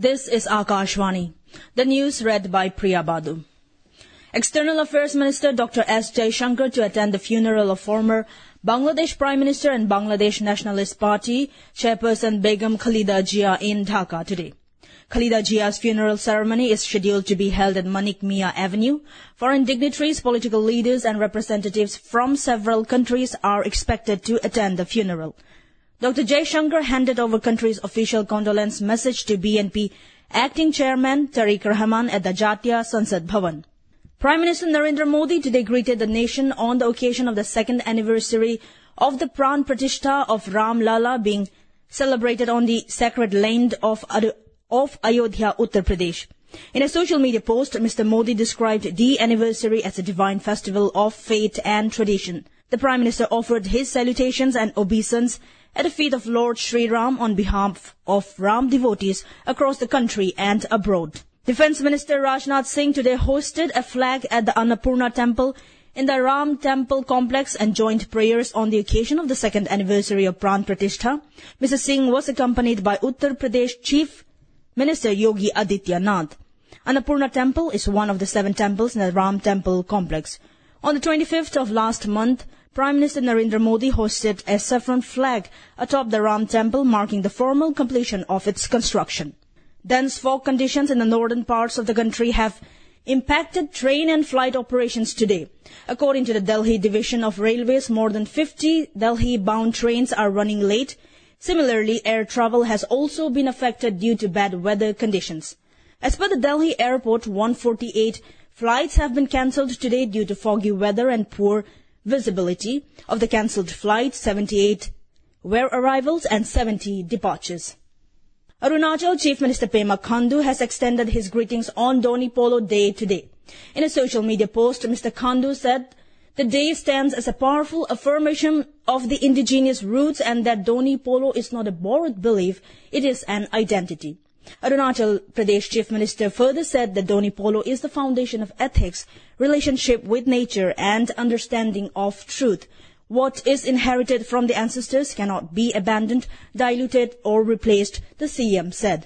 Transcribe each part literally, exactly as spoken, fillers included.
This is Akashvani. The news read by Priya Badu. External Affairs Minister Doctor S. Jaishankar to attend the funeral of former Bangladesh Prime Minister and Bangladesh Nationalist Party Chairperson Begum Khalida Jia in Dhaka today. Khalida Jia's funeral ceremony is scheduled to be held at Manik Mia Avenue. Foreign dignitaries, political leaders and representatives from several countries are expected to attend the funeral. Doctor Jaishankar handed over country's official condolence message to B N P Acting Chairman Tariq Rahman at the Jatiya Sansad Bhavan. Prime Minister Narendra Modi today greeted the nation on the occasion of the second anniversary of the Pran Pratishtha of Ram Lala being celebrated on the sacred land of, of Ayodhya, Uttar Pradesh. In a social media post, Mister Modi described the anniversary as a divine festival of faith and tradition. The Prime Minister offered his salutations and obeisance at the feet of Lord Sri Ram on behalf of Ram devotees across the country and abroad. Defence Minister Rajnath Singh today hosted a flag at the Annapurna Temple in the Ram Temple complex and joined prayers on the occasion of the second anniversary of Pran Pratishtha. Mister Singh was accompanied by Uttar Pradesh Chief Minister Yogi Adityanath. Annapurna Temple is one of the seven temples in the Ram Temple complex. On the twenty-fifth of last month, Prime Minister Narendra Modi hosted a saffron flag atop the Ram Temple, marking the formal completion of its construction. Dense fog conditions in the northern parts of the country have impacted train and flight operations today. According to the Delhi Division of Railways, more than fifty Delhi-bound trains are running late. Similarly, air travel has also been affected due to bad weather conditions. As per the Delhi airport, one hundred forty-eight flights have been cancelled today due to foggy weather and poor visibility. Of the cancelled flights, seventy-eight were arrivals and seventy departures. Arunachal Chief Minister Pema Khandu has extended his greetings on Doni Polo Day today. In a social media post, Mister Khandu said the day stands as a powerful affirmation of the indigenous roots and that Doni Polo is not a borrowed belief, it is an identity. Arunachal Pradesh Chief Minister further said that Doni Polo is the foundation of ethics, relationship with nature and understanding of truth. What is inherited from the ancestors cannot be abandoned, diluted or replaced, the C M said.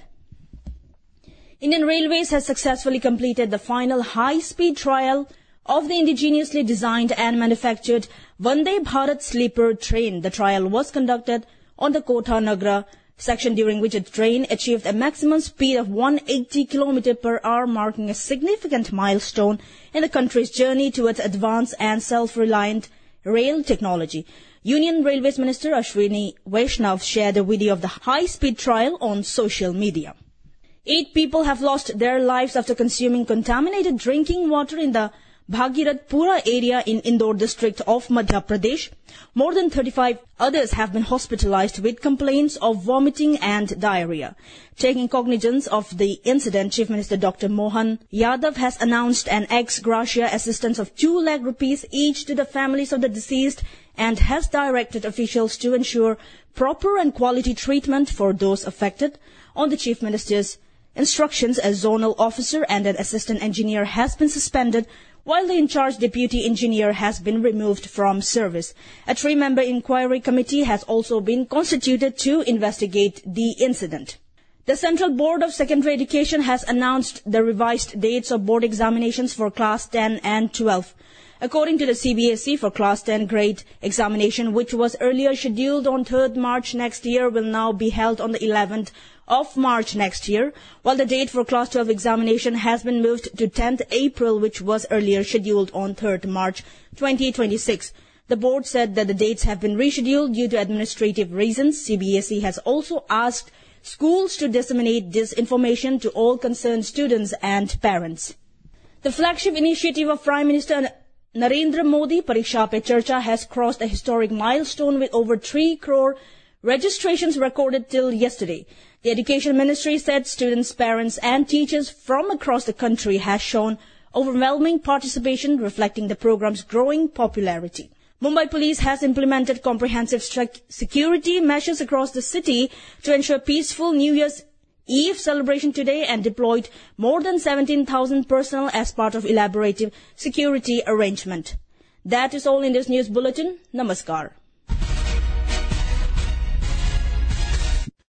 Indian Railways has successfully completed the final high-speed trial of the indigenously designed and manufactured Vande Bharat sleeper train. The trial was conducted on the Kota Nagra section, during which the train achieved a maximum speed of one hundred eighty kilometers per hour, marking a significant milestone in the country's journey towards advanced and self-reliant rail technology. Union Railways Minister Ashwini Vaishnav shared a video of the high-speed trial on social media. Eight people have lost their lives after consuming contaminated drinking water in the Bhagirathpura area in Indore district of Madhya Pradesh. More than thirty-five others have been hospitalized with complaints of vomiting and diarrhea. Taking cognizance of the incident, Chief Minister Doctor Mohan Yadav has announced an ex gratia assistance of two lakh rupees each to the families of the deceased and has directed officials to ensure proper and quality treatment for those affected. On the Chief Minister's instructions, a zonal officer and an assistant engineer has been suspended, while the in-charge deputy engineer has been removed from service. A three-member inquiry committee has also been constituted to investigate the incident. The Central Board of Secondary Education has announced the revised dates of board examinations for Class ten and twelve. According to the C B S E, for Class ten grade examination, which was earlier scheduled on third March next year, will now be held on the eleventh of March next year, while the date for Class twelve examination has been moved to tenth April, which was earlier scheduled on third March twenty twenty-six. The board said that the dates have been rescheduled due to administrative reasons. C B S E has also asked schools to disseminate this information to all concerned students and parents. The flagship initiative of Prime Minister Narendra Modi, Pariksha Pe Charcha, has crossed a historic milestone with over three crore registrations recorded till yesterday. The Education Ministry said students, parents and teachers from across the country has shown overwhelming participation, reflecting the program's growing popularity. Mumbai Police has implemented comprehensive security measures across the city to ensure peaceful New Year's Eve celebration today and deployed more than seventeen thousand personnel as part of elaborate security arrangement. That is all in this news bulletin. Namaskar.